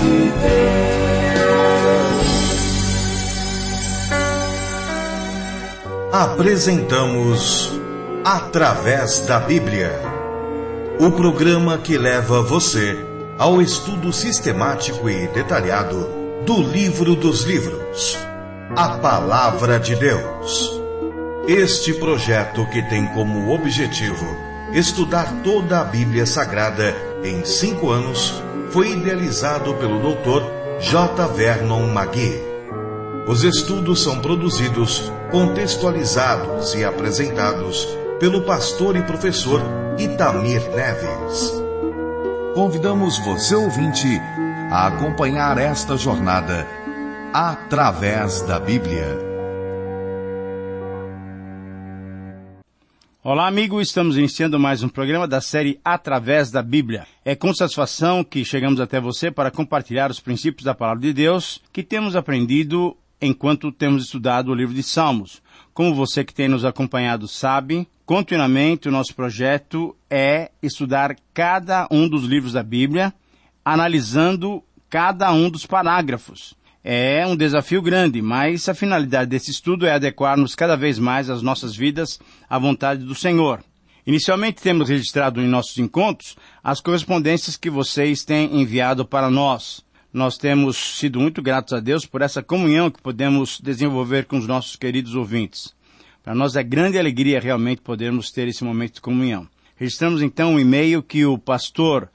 Apresentamos Através da Bíblia, o programa que leva você ao estudo sistemático e detalhado do Livro dos Livros, a Palavra de Deus. Este projeto, que tem como objetivo estudar toda a Bíblia Sagrada em 5 anos, foi idealizado pelo Dr. J. Vernon McGee. Os estudos são produzidos, contextualizados e apresentados pelo pastor e professor Itamir Neves. Convidamos você, ouvinte, a acompanhar esta jornada através da Bíblia. Olá, amigo, estamos iniciando mais um programa da série Através da Bíblia. É com satisfação que chegamos até você para compartilhar os princípios da Palavra de Deus que temos aprendido enquanto temos estudado o livro de Salmos. Como você que tem nos acompanhado sabe, continuamente o nosso projeto é estudar cada um dos livros da Bíblia, analisando cada um dos parágrafos. É um desafio grande, mas a finalidade desse estudo é adequar-nos cada vez mais às nossas vidas à vontade do Senhor. Inicialmente temos registrado em nossos encontros as correspondências que vocês têm enviado para nós. Nós temos sido muito gratos a Deus por essa comunhão que podemos desenvolver com os nossos queridos ouvintes. Para nós é grande alegria realmente podermos ter esse momento de comunhão. Registramos então um e-mail que o pastor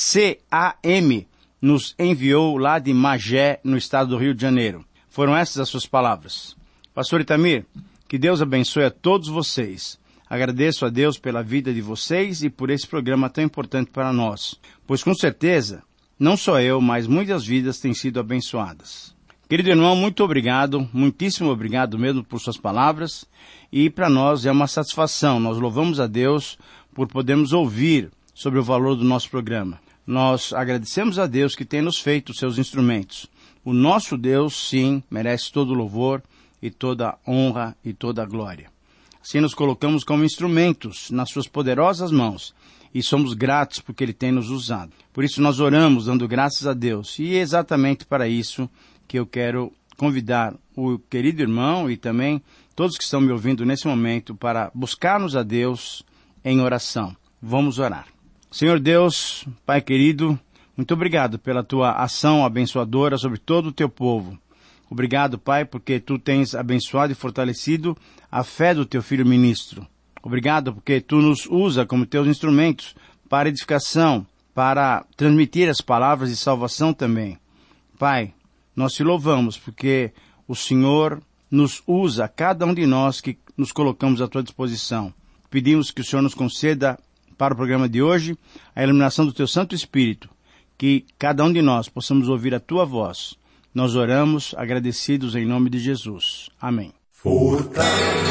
C.A.M. nos enviou lá de Magé, no estado do Rio de Janeiro. Foram essas as suas palavras. Pastor Itamir, que Deus abençoe a todos vocês. Agradeço a Deus pela vida de vocês e por esse programa tão importante para nós, pois com certeza não só eu, mas muitas vidas têm sido abençoadas. Querido irmão, muito obrigado, muitíssimo obrigado mesmo por suas palavras, e para nós é uma satisfação. Nós louvamos a Deus por podermos ouvir sobre o valor do nosso programa. Nós agradecemos a Deus que tem nos feito seus instrumentos. O nosso Deus, sim, merece todo o louvor e toda a honra e toda a glória. Assim nos colocamos como instrumentos nas suas poderosas mãos, e somos gratos porque Ele tem nos usado. Por isso nós oramos dando graças a Deus. E é exatamente para isso que eu quero convidar o querido irmão e também todos que estão me ouvindo nesse momento para buscarmos a Deus em oração. Vamos orar. Senhor Deus, Pai querido, muito obrigado pela Tua ação abençoadora sobre todo o Teu povo. Obrigado, Pai, porque Tu tens abençoado e fortalecido a fé do Teu Filho ministro. Obrigado porque Tu nos usa como Teus instrumentos para edificação, para transmitir as palavras de salvação também. Pai, nós Te louvamos porque o Senhor nos usa, cada um de nós que nos colocamos à Tua disposição. Pedimos que o Senhor nos conceda para o programa de hoje a iluminação do Teu Santo Espírito, que cada um de nós possamos ouvir a Tua voz. Nós oramos agradecidos em nome de Jesus. Amém. Fortalece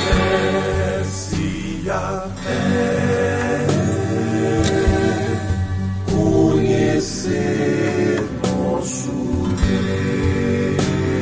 a fé, conhecer nosso Deus.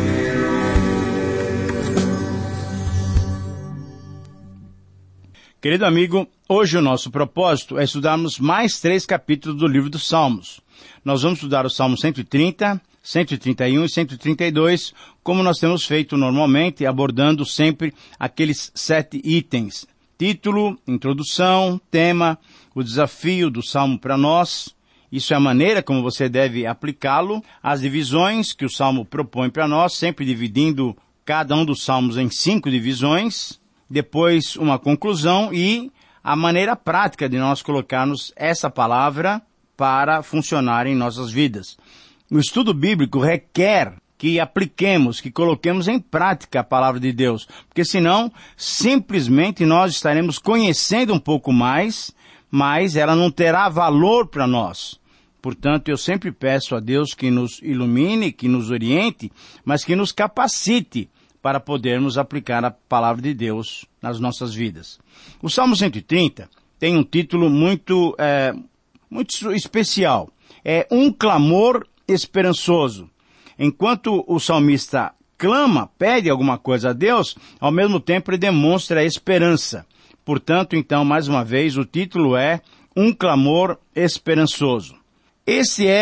Querido amigo, hoje o nosso propósito é estudarmos mais 3 capítulos do livro dos Salmos. Nós vamos estudar o Salmo 130, 131 e 132, como nós temos feito normalmente, abordando sempre aqueles 7 itens. Título, introdução, tema, o desafio do Salmo para nós. Isso é a maneira como você deve aplicá-lo. As divisões que o Salmo propõe para nós, sempre dividindo cada um dos Salmos em 5 divisões. Depois uma conclusão e a maneira prática de nós colocarmos essa palavra para funcionar em nossas vidas. O estudo bíblico requer que apliquemos, que coloquemos em prática a palavra de Deus, porque senão simplesmente nós estaremos conhecendo um pouco mais, mas ela não terá valor para nós. Portanto, eu sempre peço a Deus que nos ilumine, que nos oriente, mas que nos capacite para podermos aplicar a palavra de Deus nas nossas vidas. O Salmo 130 tem um título muito especial. É um clamor esperançoso. Enquanto o salmista clama, pede alguma coisa a Deus, ao mesmo tempo ele demonstra a esperança. Portanto, então, mais uma vez, o título é Um Clamor Esperançoso. Esse é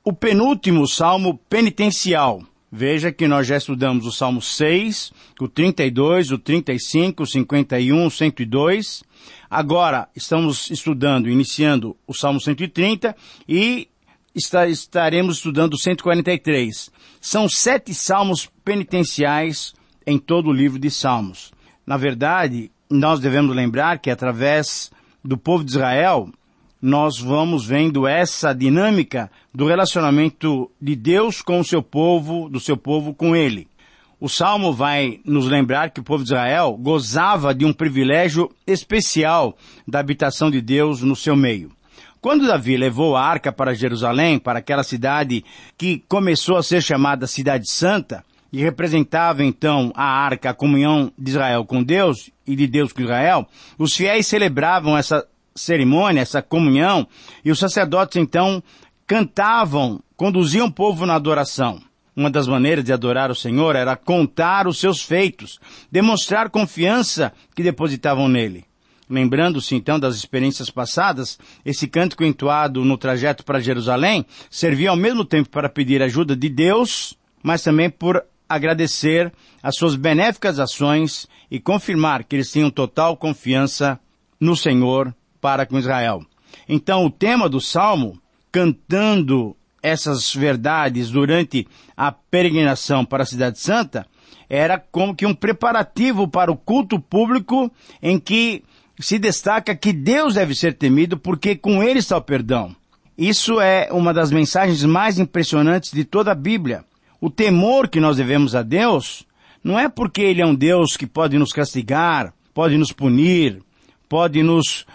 o penúltimo salmo penitencial. Veja que nós já estudamos o Salmo 6, o 32, o 35, o 51, o 102. Agora estamos iniciando o Salmo 130 e estaremos estudando o 143. São 7 salmos penitenciais em todo o livro de Salmos. Na verdade, nós devemos lembrar que através do povo de Israel, nós vamos vendo essa dinâmica do relacionamento de Deus com o seu povo, do seu povo com ele. O Salmo vai nos lembrar que o povo de Israel gozava de um privilégio especial da habitação de Deus no seu meio. Quando Davi levou a arca para Jerusalém, para aquela cidade que começou a ser chamada Cidade Santa, e representava então a arca, a comunhão de Israel com Deus e de Deus com Israel, os fiéis celebravam essa cerimônia, essa comunhão, e os sacerdotes então cantavam, conduziam o povo na adoração. Uma das maneiras de adorar o Senhor era contar os seus feitos, demonstrar confiança que depositavam nele. Lembrando-se então das experiências passadas, esse cântico entoado no trajeto para Jerusalém servia ao mesmo tempo para pedir ajuda de Deus, mas também por agradecer as suas benéficas ações e confirmar que eles tinham total confiança no Senhor para com Israel. Então o tema do Salmo, cantando essas verdades durante a peregrinação para a Cidade Santa, era como que um preparativo para o culto público em que se destaca que Deus deve ser temido porque com ele está o perdão. Isso é uma das mensagens mais impressionantes de toda a Bíblia. O temor que nós devemos a Deus não é porque ele é um Deus que pode nos castigar, pode nos punir, pode nos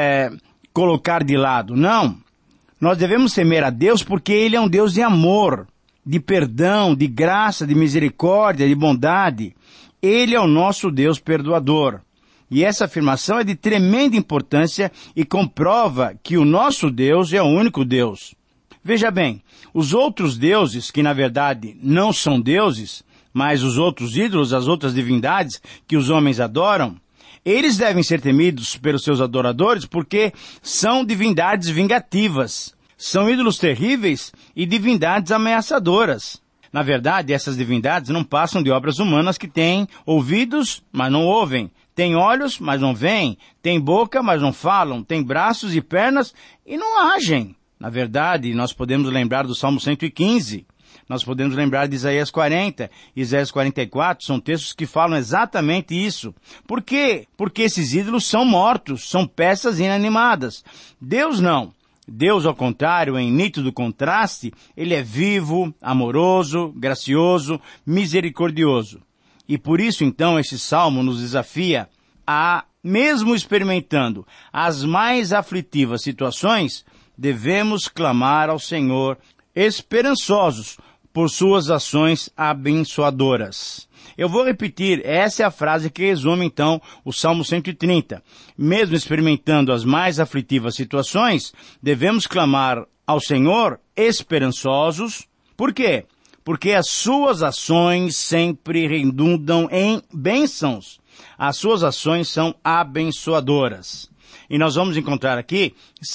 colocar de lado. Não. Nós devemos temer a Deus porque ele é um Deus de amor, de perdão, de graça, de misericórdia, de bondade. Ele é o nosso Deus perdoador. E essa afirmação é de tremenda importância e comprova que o nosso Deus é o único Deus. Veja bem, os outros deuses, que na verdade não são deuses, mas os outros ídolos, as outras divindades que os homens adoram, eles devem ser temidos pelos seus adoradores porque são divindades vingativas, são ídolos terríveis e divindades ameaçadoras. Na verdade, essas divindades não passam de obras humanas que têm ouvidos, mas não ouvem, têm olhos, mas não veem, têm boca, mas não falam, têm braços e pernas e não agem. Na verdade, nós podemos lembrar do Salmo 115, nós podemos lembrar de Isaías 40, Isaías 44, são textos que falam exatamente isso. Por quê? Porque esses ídolos são mortos, são peças inanimadas. Deus não. Deus, ao contrário, em nítido contraste, ele é vivo, amoroso, gracioso, misericordioso. E por isso, então, esse salmo nos desafia a, mesmo experimentando as mais aflitivas situações, devemos clamar ao Senhor esperançosos por suas ações abençoadoras. Eu vou repetir, essa é a frase que resume então o Salmo 130. Mesmo experimentando as mais aflitivas situações, devemos clamar ao Senhor esperançosos. Por quê? Porque as suas ações sempre redundam em bênçãos. As suas ações são abençoadoras. E nós vamos encontrar aqui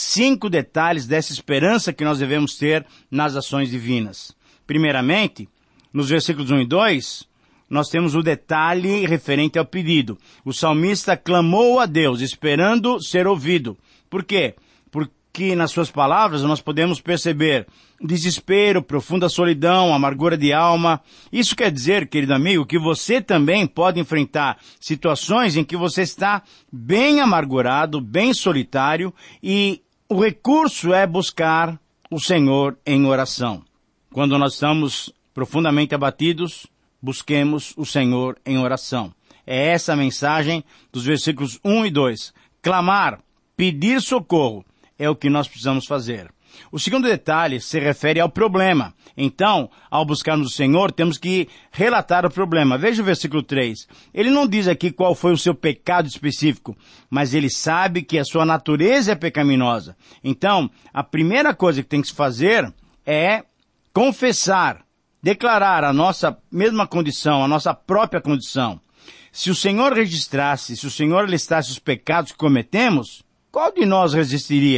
5 detalhes dessa esperança que nós devemos ter nas ações divinas. Primeiramente, nos versículos 1 e 2, nós temos o detalhe referente ao pedido. O salmista clamou a Deus, esperando ser ouvido. Por quê? Porque nas suas palavras nós podemos perceber desespero, profunda solidão, amargura de alma. Isso quer dizer, querido amigo, que você também pode enfrentar situações em que você está bem amargurado, bem solitário, e o recurso é buscar o Senhor em oração. Quando nós estamos profundamente abatidos, busquemos o Senhor em oração. É essa a mensagem dos versículos 1 e 2. Clamar, pedir socorro, é o que nós precisamos fazer. O segundo detalhe se refere ao problema. Então, ao buscarmos o Senhor, temos que relatar o problema. Veja o versículo 3. Ele não diz aqui qual foi o seu pecado específico, mas ele sabe que a sua natureza é pecaminosa. Então, a primeira coisa que tem que se fazer é confessar, declarar a nossa mesma condição, a nossa própria condição. Se o Senhor registrasse, se o Senhor listasse os pecados que cometemos, qual de nós resistiria?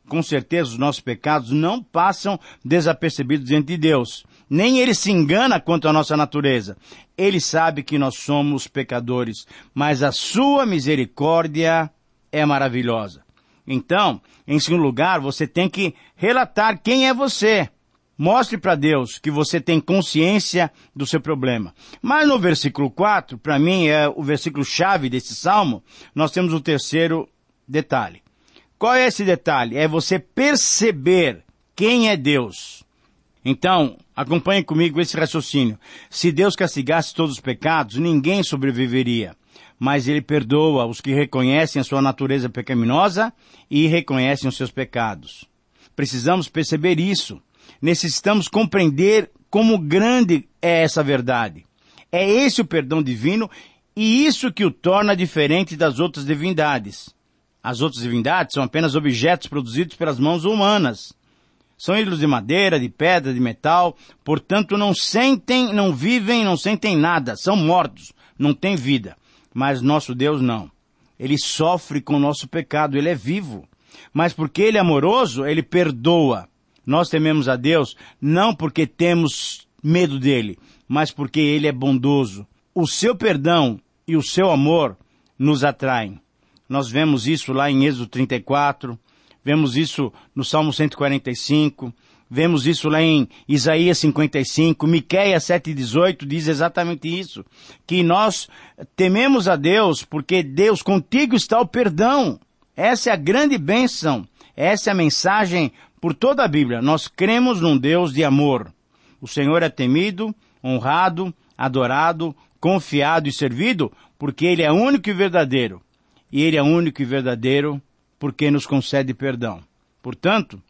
com certeza os nossos pecados não passam desapercebidos diante de Deus. Nem Ele se engana quanto à nossa natureza. Ele sabe que nós somos pecadores, mas a sua misericórdia é maravilhosa. Então, em segundo lugar, você tem que relatar quem é você. Mostre para Deus que você tem consciência do seu problema. Mas no versículo 4, para mim é o versículo-chave desse salmo, nós temos o terceiro detalhe. Qual é esse detalhe? É você perceber quem é Deus. Então, acompanhe comigo esse raciocínio. Se Deus castigasse todos os pecados, ninguém sobreviveria. Mas Ele perdoa os que reconhecem a sua natureza pecaminosa e reconhecem os seus pecados. Precisamos perceber isso. Necessitamos compreender como grande é essa verdade. É esse o perdão divino e isso que o torna diferente das outras divindades. As outras divindades são apenas objetos produzidos pelas mãos humanas. São ídolos de madeira, de pedra, de metal, portanto não sentem, não vivem, não sentem nada, são mortos, não têm vida. Mas nosso Deus não. Ele sofre com o nosso pecado, Ele é vivo. Mas porque Ele é amoroso, Ele perdoa. Nós tememos a Deus não porque temos medo dEle, mas porque Ele é bondoso. O seu perdão e o seu amor nos atraem. Nós vemos isso lá em Êxodo 34, vemos isso no Salmo 145, vemos isso lá em Isaías 55, Miqueias 7,18 diz exatamente isso, que nós tememos a Deus porque Deus, contigo está o perdão. Essa é a grande bênção, essa é a mensagem por toda a Bíblia. Nós cremos num Deus de amor. O Senhor é temido, honrado, adorado, confiado e servido porque Ele é único e verdadeiro. E Ele é único e verdadeiro porque nos concede perdão. Portanto,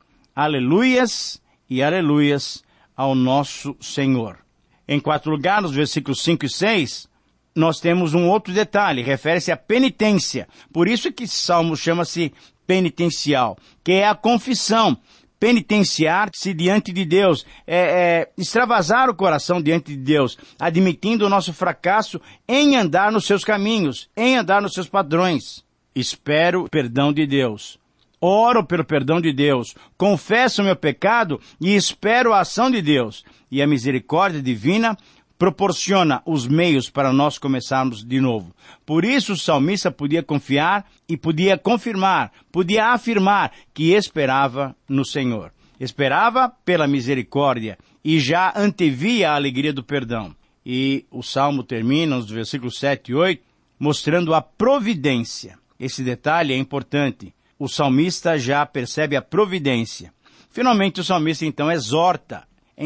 aleluias e aleluias ao nosso Senhor. Em quarto lugar, nos versículos 5 e 6, nós temos um outro detalhe, refere-se à penitência. Por isso que esse salmo chama-se penitencial, que é a confissão. Penitenciar-se diante de Deus, extravasar o coração diante de Deus, admitindo o nosso fracasso em andar nos seus caminhos, em andar nos seus padrões. Espero o perdão de Deus. Oro pelo perdão de Deus, confesso o meu pecado e espero a ação de Deus. E a misericórdia divina proporciona os meios para nós começarmos de novo. Por isso o salmista podia confiar e podia confirmar, podia afirmar que esperava no Senhor. Esperava pela misericórdia e já antevia a alegria do perdão. E o salmo termina nos versículos 7 e 8, mostrando a providência. Esse detalhe é importante. O salmista já percebe a providência. Finalmente o salmista então exorta,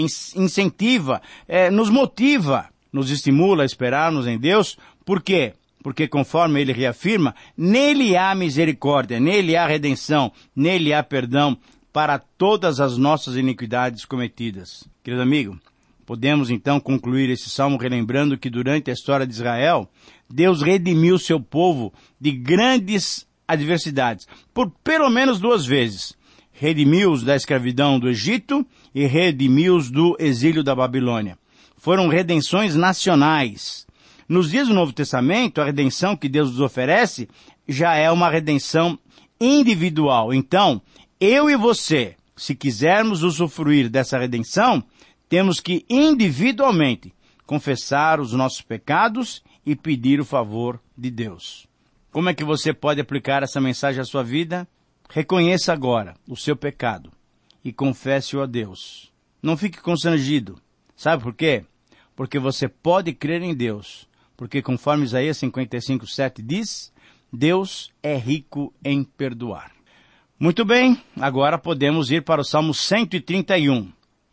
incentiva, nos motiva, nos estimula a esperarmos em Deus. Por quê? Porque conforme ele reafirma, nele há misericórdia, nele há redenção, nele há perdão para todas as nossas iniquidades cometidas. Querido amigo, podemos então concluir esse salmo relembrando que durante a história de Israel, Deus redimiu seu povo de grandes adversidades, por pelo menos 2 vezes. Redimiu-os da escravidão do Egito e redimiu-os do exílio da Babilônia. Foram redenções nacionais. Nos dias do Novo Testamento, a redenção que Deus nos oferece já é uma redenção individual. Então, eu e você, se quisermos usufruir dessa redenção, temos que individualmente confessar os nossos pecados e pedir o favor de Deus. Como é que você pode aplicar essa mensagem à sua vida? Reconheça agora o seu pecado e confesse-o a Deus. Não fique constrangido. Sabe por quê? Porque você pode crer em Deus. Porque conforme Isaías 55:7 diz, Deus é rico em perdoar. Muito bem, agora podemos ir para o Salmo 131.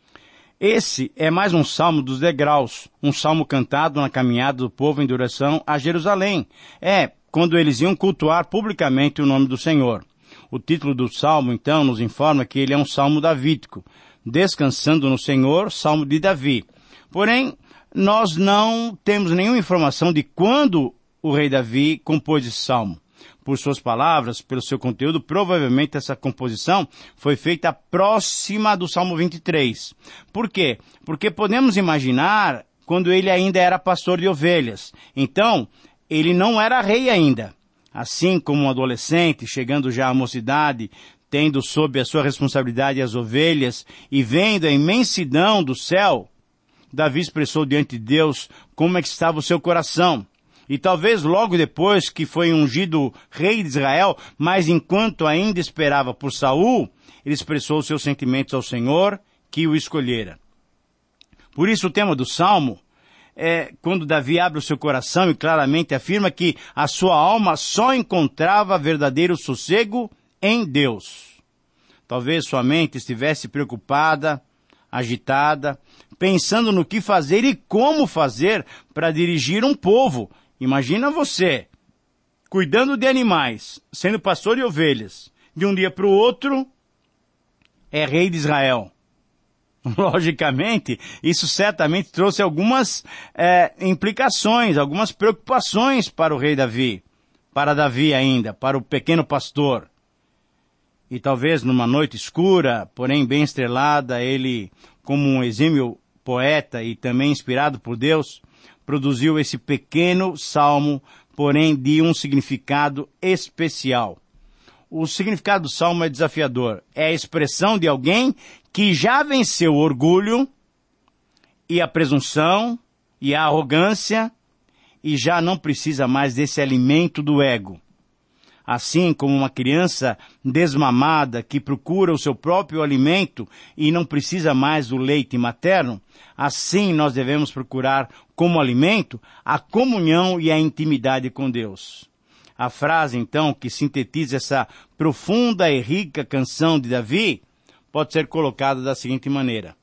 Esse é mais um salmo dos degraus, um salmo cantado na caminhada do povo em direção a Jerusalém. Quando eles iam cultuar publicamente o nome do Senhor. O título do salmo, então, nos informa que ele é um salmo davídico. Descansando no Senhor, salmo de Davi. Porém, nós não temos nenhuma informação de quando o rei Davi compôs esse salmo. Por suas palavras, pelo seu conteúdo, provavelmente essa composição foi feita próxima do Salmo 23. Por quê? Porque podemos imaginar quando ele ainda era pastor de ovelhas. Então, ele não era rei ainda. Assim como um adolescente, chegando já à mocidade, tendo sob a sua responsabilidade as ovelhas e vendo a imensidão do céu, Davi expressou diante de Deus como é que estava o seu coração. E talvez logo depois que foi ungido rei de Israel, mas enquanto ainda esperava por Saul, ele expressou seus sentimentos ao Senhor, que o escolhera. Por isso o tema do Salmo é quando Davi abre o seu coração e claramente afirma que a sua alma só encontrava verdadeiro sossego em Deus. Talvez sua mente estivesse preocupada, agitada, pensando no que fazer e como fazer para dirigir um povo. Imagina você, cuidando de animais, sendo pastor de ovelhas, de um dia para o outro, é rei de Israel. Logicamente, isso certamente trouxe algumas implicações, algumas preocupações para o rei Davi, para Davi ainda, para o pequeno pastor. E talvez numa noite escura, porém bem estrelada, ele, como um exímio poeta e também inspirado por Deus, produziu esse pequeno salmo, porém de um significado especial. O significado do salmo é desafiador. É a expressão de alguém que já venceu o orgulho e a presunção e a arrogância e já não precisa mais desse alimento do ego. Assim como uma criança desmamada que procura o seu próprio alimento e não precisa mais do leite materno, assim nós devemos procurar como alimento a comunhão e a intimidade com Deus. A frase, então, que sintetiza essa profunda e rica canção de Davi, pode ser colocada da seguinte maneira: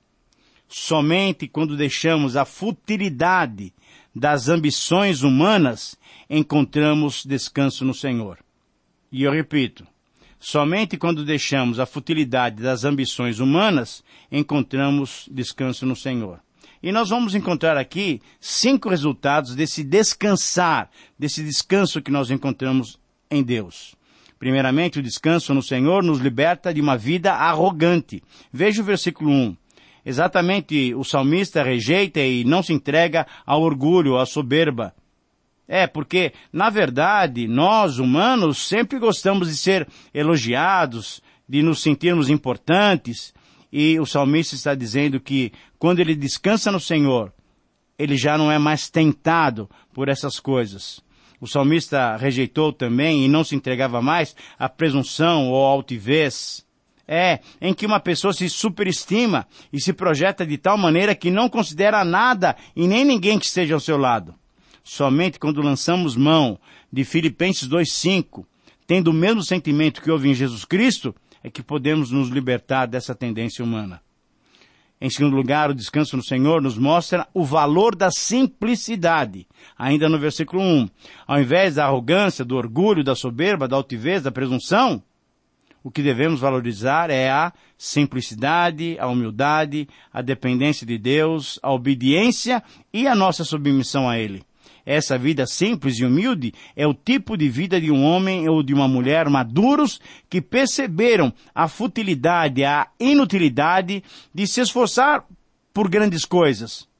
somente quando deixamos a futilidade das ambições humanas, encontramos descanso no Senhor. E eu repito, somente quando deixamos a futilidade das ambições humanas, encontramos descanso no Senhor. E nós vamos encontrar aqui 5 resultados desse descansar, desse descanso que nós encontramos em Deus. Primeiramente, o descanso no Senhor nos liberta de uma vida arrogante. Veja o versículo 1. Exatamente, o salmista rejeita e não se entrega ao orgulho, à soberba. Porque, na verdade, nós, humanos, sempre gostamos de ser elogiados, de nos sentirmos importantes. E o salmista está dizendo que, quando ele descansa no Senhor, ele já não é mais tentado por essas coisas. O salmista rejeitou também e não se entregava mais à presunção ou à altivez. Em que uma pessoa se superestima e se projeta de tal maneira que não considera nada e nem ninguém que esteja ao seu lado. Somente quando lançamos mão de Filipenses 2:5, tendo o mesmo sentimento que houve em Jesus Cristo, é que podemos nos libertar dessa tendência humana. Em segundo lugar, o descanso no Senhor nos mostra o valor da simplicidade. Ainda no versículo 1, ao invés da arrogância, do orgulho, da soberba, da altivez, da presunção, o que devemos valorizar é a simplicidade, a humildade, a dependência de Deus, a obediência e a nossa submissão a Ele. Essa vida simples e humilde é o tipo de vida de um homem ou de uma mulher maduros que perceberam a futilidade, a inutilidade de se esforçar por grandes coisas.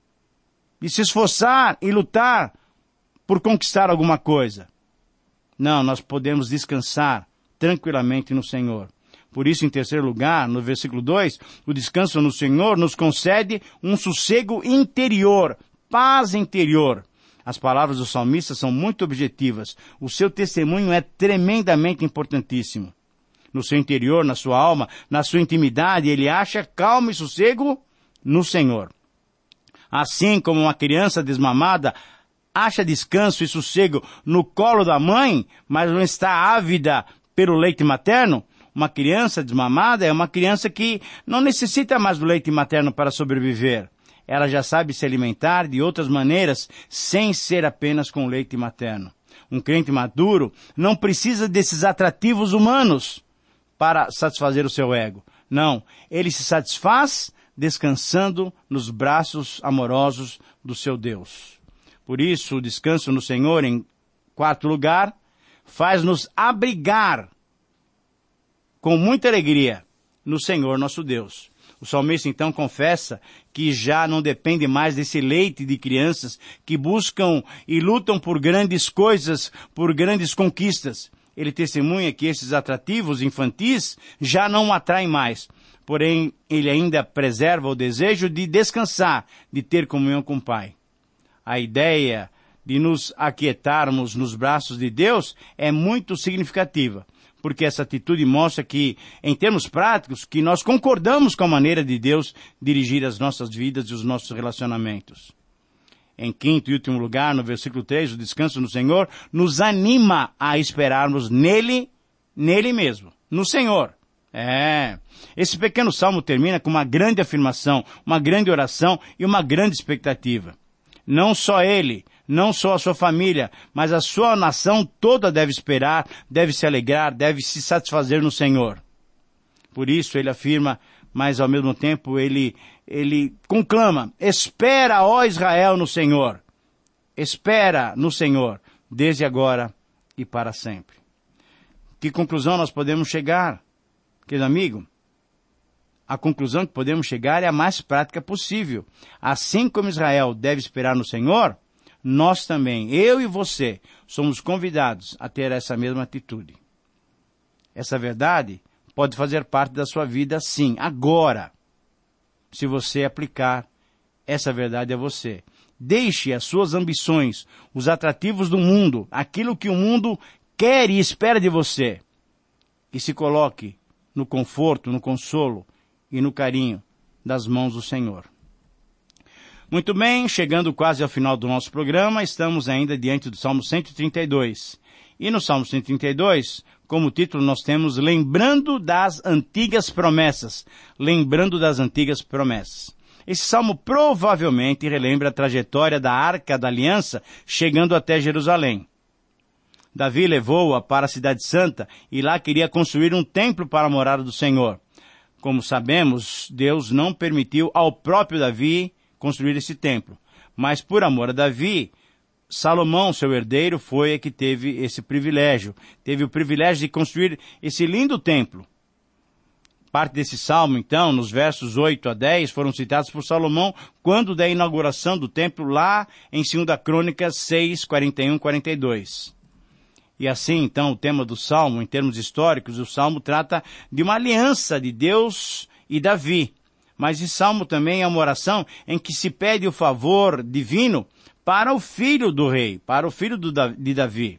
De se esforçar e lutar por conquistar alguma coisa. Não, nós podemos descansar tranquilamente no Senhor. Por isso, em terceiro lugar, no versículo 2, o descanso no Senhor nos concede um sossego interior, paz interior. As palavras do salmista são muito objetivas. O seu testemunho é tremendamente importantíssimo. No seu interior, na sua alma, na sua intimidade, ele acha calma e sossego no Senhor. Assim como uma criança desmamada acha descanso e sossego no colo da mãe, mas não está ávida pelo leite materno, uma criança desmamada é uma criança que não necessita mais do leite materno para sobreviver. Ela já sabe se alimentar de outras maneiras, sem ser apenas com leite materno. Um crente maduro não precisa desses atrativos humanos para satisfazer o seu ego. Não, ele se satisfaz descansando nos braços amorosos do seu Deus. Por isso, o descanso no Senhor, em quarto lugar, faz-nos abrigar com muita alegria no Senhor nosso Deus. O salmista então confessa que já não depende mais desse leite de crianças que buscam e lutam por grandes coisas, por grandes conquistas. ele testemunha que esses atrativos infantis já não o atraem mais. Porém, ele ainda preserva o desejo de descansar, de ter comunhão com o Pai. A ideia de nos aquietarmos nos braços de Deus é muito significativa, porque essa atitude mostra que, em termos práticos, que nós concordamos com a maneira de Deus dirigir as nossas vidas e os nossos relacionamentos. Em quinto e último lugar, no versículo 3, o descanso no Senhor nos anima a esperarmos nele mesmo, no Senhor. Esse pequeno salmo termina com uma grande afirmação, uma grande oração e uma grande expectativa. Não só ele, não só a sua família, mas a sua nação toda deve esperar, deve se alegrar, deve se satisfazer no Senhor. Por isso ele afirma, mas ao mesmo tempo ele conclama: espera, ó Israel, no Senhor. Espera no Senhor, desde agora e para sempre. Que conclusão nós podemos chegar, querido amigo? A conclusão que podemos chegar é a mais prática possível. Assim como Israel deve esperar no Senhor, nós também, eu e você, somos convidados a ter essa mesma atitude. Essa verdade pode fazer parte da sua vida, sim, agora, se você aplicar essa verdade a você. Deixe as suas ambições, os atrativos do mundo, aquilo que o mundo quer e espera de você, e se coloque no conforto, no consolo e no carinho das mãos do Senhor. Muito bem, chegando quase ao final do nosso programa, estamos ainda diante do Salmo 132. E no Salmo 132, como título, nós temos Lembrando das Antigas Promessas. Lembrando das Antigas Promessas. Esse salmo provavelmente relembra a trajetória da Arca da Aliança chegando até Jerusalém. Davi levou-a para a Cidade Santa e lá queria construir um templo para a morada do Senhor. Como sabemos, Deus não permitiu ao próprio Davi construir esse templo. Mas por amor a Davi, Salomão, seu herdeiro, foi que teve esse privilégio. Teve o privilégio de construir esse lindo templo. Parte desse salmo, então, nos versos 8 a 10, foram citados por Salomão quando da inauguração do templo lá em 2 Crônicas 6, 41, 42. E assim, então, o tema do salmo, em termos históricos, o salmo trata de uma aliança de Deus e Davi. Mas esse salmo também é uma oração em que se pede o favor divino para o filho do rei, para o filho de Davi.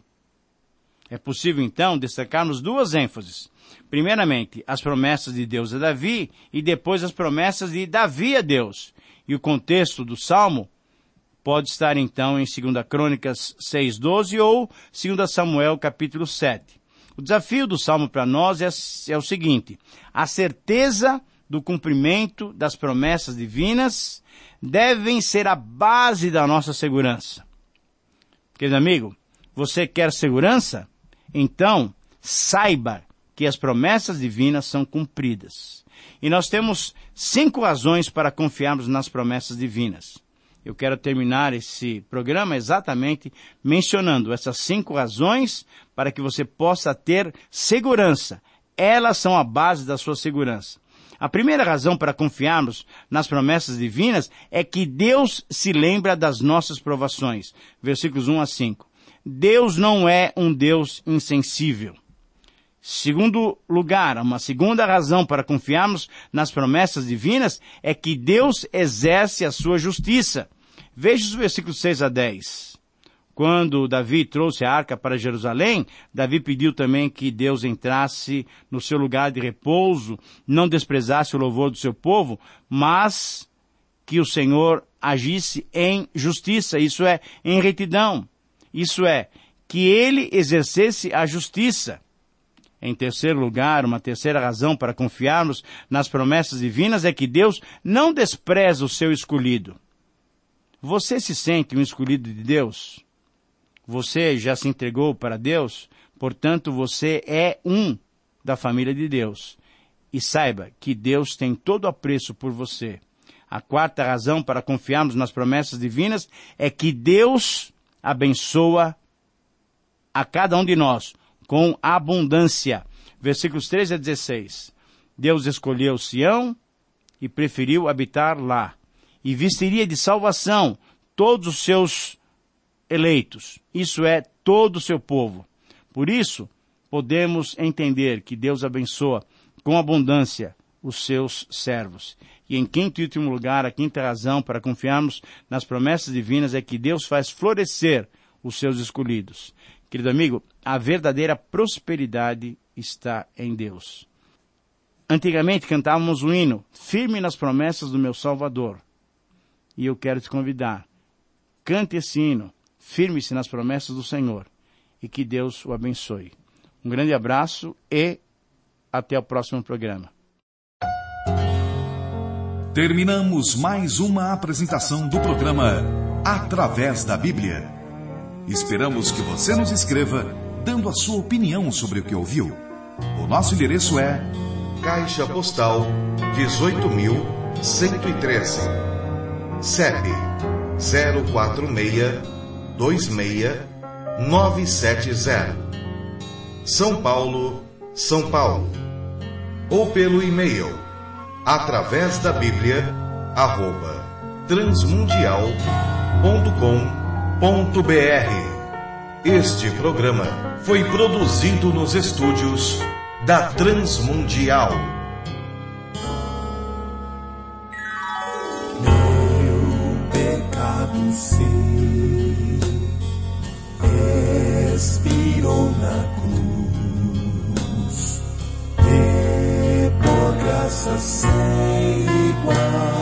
É possível, então, destacarmos duas ênfases. Primeiramente, as promessas de Deus a Davi e depois as promessas de Davi a Deus. E o contexto do salmo pode estar, então, em 2 Crônicas 6:12 ou 2 Samuel capítulo 7. O desafio do salmo para nós é o seguinte: a certeza do cumprimento das promessas divinas devem ser a base da nossa segurança. Querido amigo, você quer segurança? Então, saiba que as promessas divinas são cumpridas. E nós temos 5 razões para confiarmos nas promessas divinas. Eu quero terminar esse programa exatamente mencionando essas 5 razões para que você possa ter segurança. Elas são a base da sua segurança. A primeira razão para confiarmos nas promessas divinas é que Deus se lembra das nossas provações. Versículos 1 a 5. Deus não é um Deus insensível. Segundo lugar, uma segunda razão para confiarmos nas promessas divinas é que Deus exerce a sua justiça. Veja os versículos 6 a 10. Quando Davi trouxe a arca para Jerusalém, Davi pediu também que Deus entrasse no seu lugar de repouso, não desprezasse o louvor do seu povo, mas que o Senhor agisse em justiça, isso é, em retidão. Isso é, que ele exercesse a justiça. Em terceiro lugar, uma terceira razão para confiarmos nas promessas divinas é que Deus não despreza o seu escolhido. Você se sente um escolhido de Deus? Você já se entregou para Deus? Portanto, você é um da família de Deus. E saiba que Deus tem todo apreço por você. A quarta razão para confiarmos nas promessas divinas é que Deus abençoa a cada um de nós com abundância. Versículos 13 a 16. Deus escolheu Sião e preferiu habitar lá. E vestiria de salvação todos os seus eleitos. Isso é, todo o seu povo. Por isso, podemos entender que Deus abençoa com abundância os seus servos. E em quinto e último lugar, a quinta razão para confiarmos nas promessas divinas é que Deus faz florescer os seus escolhidos. Querido amigo, a verdadeira prosperidade está em Deus. Antigamente cantávamos o hino, firme nas promessas do meu Salvador. E eu quero te convidar, cante esse hino, firme-se nas promessas do Senhor, e que Deus o abençoe. Um grande abraço e até o próximo programa. Terminamos mais uma apresentação do programa Através da Bíblia. Esperamos que você nos escreva, dando a sua opinião sobre o que ouviu. O nosso endereço é Caixa Postal 18.113, CEP 04626-970, São Paulo, São Paulo. Ou pelo e-mail através da Bíblia @transmundial.com.br. Este programa foi produzido nos estúdios da Transmundial. Meu pecado sim expirou na cruz, e por graça sem igual